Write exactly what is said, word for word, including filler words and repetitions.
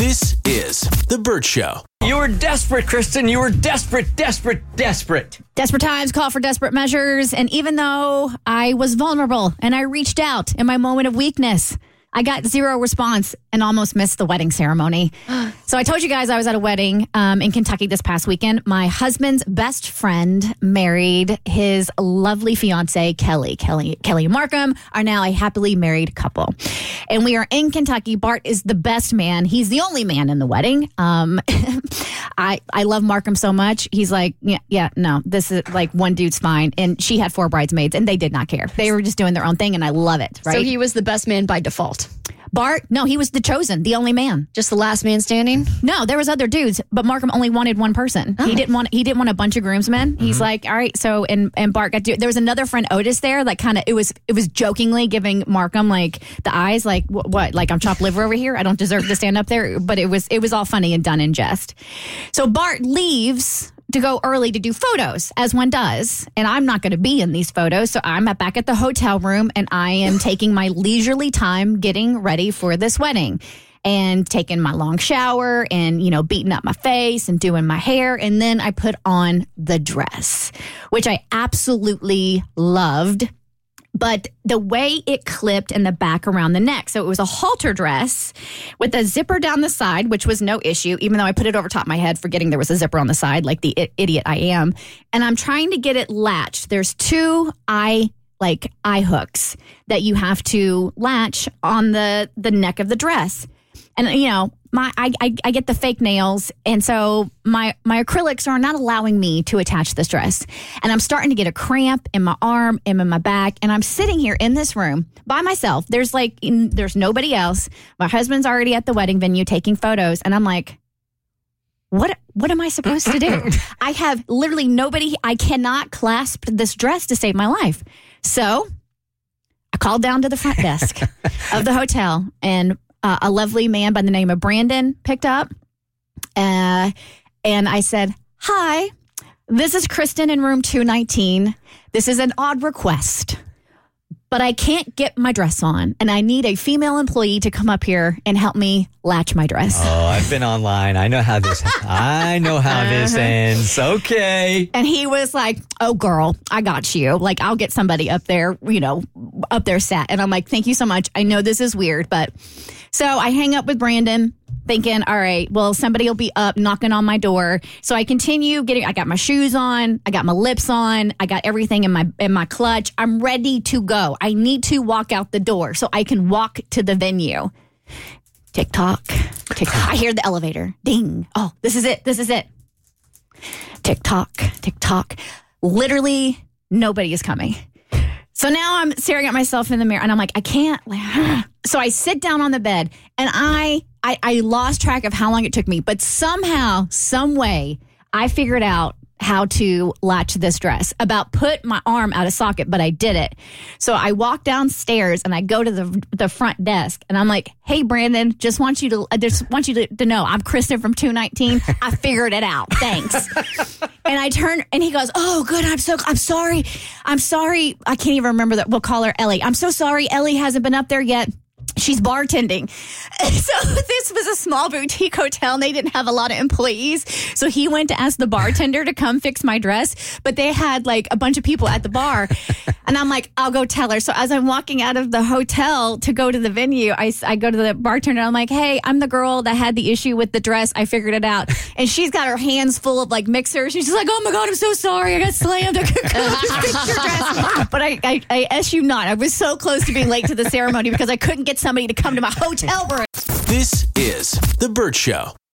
This is The Burt Show. You were desperate, Kristen. You were desperate, desperate, desperate. Desperate times call for desperate measures. And even though I was vulnerable and I reached out in my moment of weakness, I got zero response and almost missed the wedding ceremony. So I told you guys I was at a wedding um, in Kentucky this past weekend. My husband's best friend married his lovely fiance, Kelly. Kelly, Kelly and Markham are now a happily married couple. And we are in Kentucky. Bart is the best man. He's the only man in the wedding. Um, I, I love Markham so much. He's like, yeah, yeah, no, this is like one dude's fine. And she had four bridesmaids and they did not care. They were just doing their own thing and I love it. Right? So he was the best man by default. Bart, no, he was the chosen, the only man. Just the last man standing? No, there was other dudes, but Markham only wanted one person. Oh. He didn't want he didn't want a bunch of groomsmen. Mm-hmm. He's like, all right, so and and Bart got to, there was another friend, Otis, there, like kind of it was it was jokingly giving Markham like the eyes, like what, what like I'm chopped liver over here. I don't deserve to stand up there, but it was it was all funny and done in jest. So Bart leaves to go early to do photos, as one does. And I'm not going to be in these photos. So I'm back at the hotel room and I am taking my leisurely time getting ready for this wedding and taking my long shower and, you know, beating up my face and doing my hair. And then I put on the dress, which I absolutely loved. But the way it clipped in the back around the neck. So it was a halter dress with a zipper down the side, which was no issue, even though I put it over top of my head, forgetting there was a zipper on the side, like the I- idiot I am. And I'm trying to get it latched. There's two eye, like eye hooks that you have to latch on the, the neck of the dress. And, you know, my I, I I get the fake nails, and so my my acrylics are not allowing me to attach this dress. And I'm starting to get a cramp in my arm and in my back, and I'm sitting here in this room by myself. There's like, in, there's nobody else. My husband's already at the wedding venue taking photos, and I'm like, what what am I supposed to do? I have literally nobody. I cannot clasp this dress to save my life. So I called down to the front desk of the hotel, and Uh, a lovely man by the name of Brandon picked up. Uh, and I said, hi, this is Kristen in room two nineteen. This is an odd request, but I can't get my dress on. And I need a female employee to come up here and help me latch my dress. Oh, I've been online. I know how this, I know how this ends. Okay. And he was like, oh, girl, I got you. Like, I'll get somebody up there, you know, up there sat. And I'm like, thank you so much. I know this is weird, but... So I hang up with Brandon thinking, all right, well, somebody will be up knocking on my door. So I continue getting, I got my shoes on, I got my lips on, I got everything in my in my clutch. I'm ready to go. I need to walk out the door so I can walk to the venue. Tick tock, tick tock. I hear the elevator. Ding. Oh, this is it. This is it. Tick tock, tick tock. Literally nobody is coming. So now I'm staring at myself in the mirror and I'm like, I can't. So I sit down on the bed and I, I, I lost track of how long it took me. But somehow, some way, I figured out how to latch this dress. About put my arm out of socket, but I did it. So I walk downstairs and I go to the the front desk and I'm like, hey, Brandon, just want you to I just want you to, to know I'm Kristen from two nineteen. I figured it out. Thanks. And I turn and he goes, oh, good. I'm so I'm sorry. I'm sorry. I can't even remember that. We'll call her Ellie. I'm so sorry. Ellie hasn't been up there yet. She's bartending. So this was a small boutique hotel and they didn't have a lot of employees. So he went to ask the bartender to come fix my dress, but they had like a bunch of people at the bar. And I'm like, I'll go tell her. So as I'm walking out of the hotel to go to the venue, I, I go to the bartender. And I'm like, hey, I'm the girl that had the issue with the dress. I figured it out. And she's got her hands full of like mixers. She's just like, oh my God, I'm so sorry. I got slammed. I couldn't fix your dress. But I, I, I S you not. I was so close to being late to the ceremony because I couldn't get somebody to come to my hotel room. This is The Burt Show.